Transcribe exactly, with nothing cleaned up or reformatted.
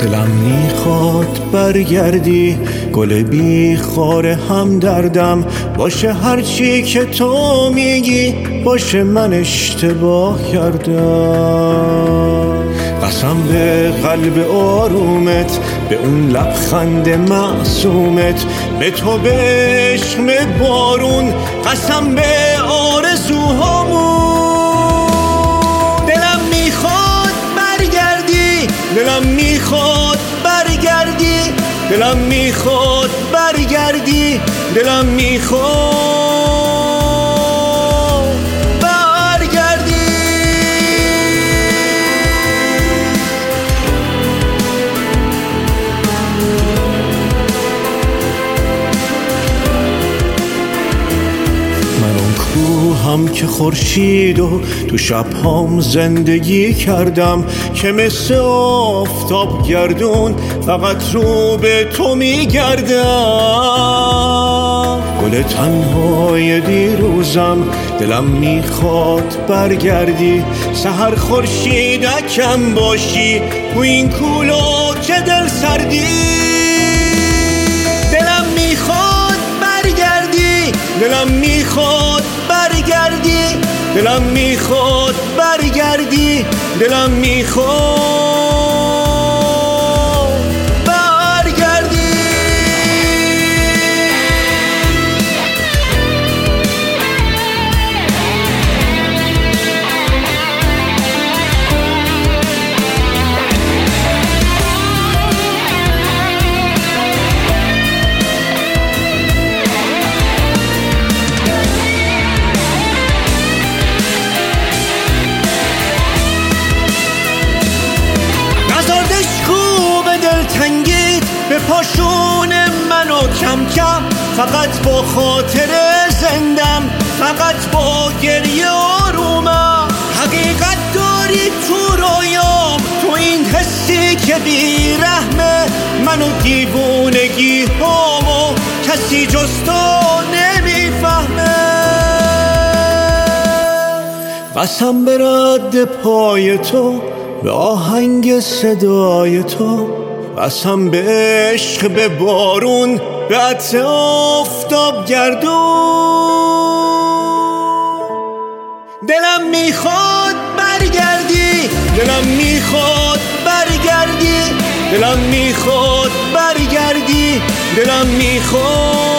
دلم میخواد برگردی، گل بی خار هم دردم باشه، هرچی که تو میگی باشه، من اشتباه کردم. قسم به قلب آرومت، به اون لبخند معصومت، به تو، به عشق، به بارون، قسم به آرزوهامون. دلم میخواد برگردی، دلم میخواد برگردی، دلم میخواد برگردی، دلم میخواد هم که خورشید و تو شب‌هام زندگی کردم، که مثل آفتاب گردون فقط رو به تو میگردم. گل تنهای دیروزم، دلم میخواد برگردی، سحر خورشیدکم باشی تو این کولا چه دل سردی. دلم میخواد برگردی، دلم میخواد برگردی، دلم میخواد برگردی، دلم میخواد برگردی. به پاشون منو کم کم، فقط با خاطر زندم، فقط با گریه آرومم. حقیقت داری تو رویام، تو این حسی که بی رحمه، منو دیوونگی هامو کسی جز تو نمیفهمه. قسم به رد پای تو، به آهنگ صدای تو، قسم به عشق، به بارون، به عطر آفتاب گردون. دلم میخواد برگردی، دلم میخواد برگردی، دلم میخواد برگردی، دلم میخواد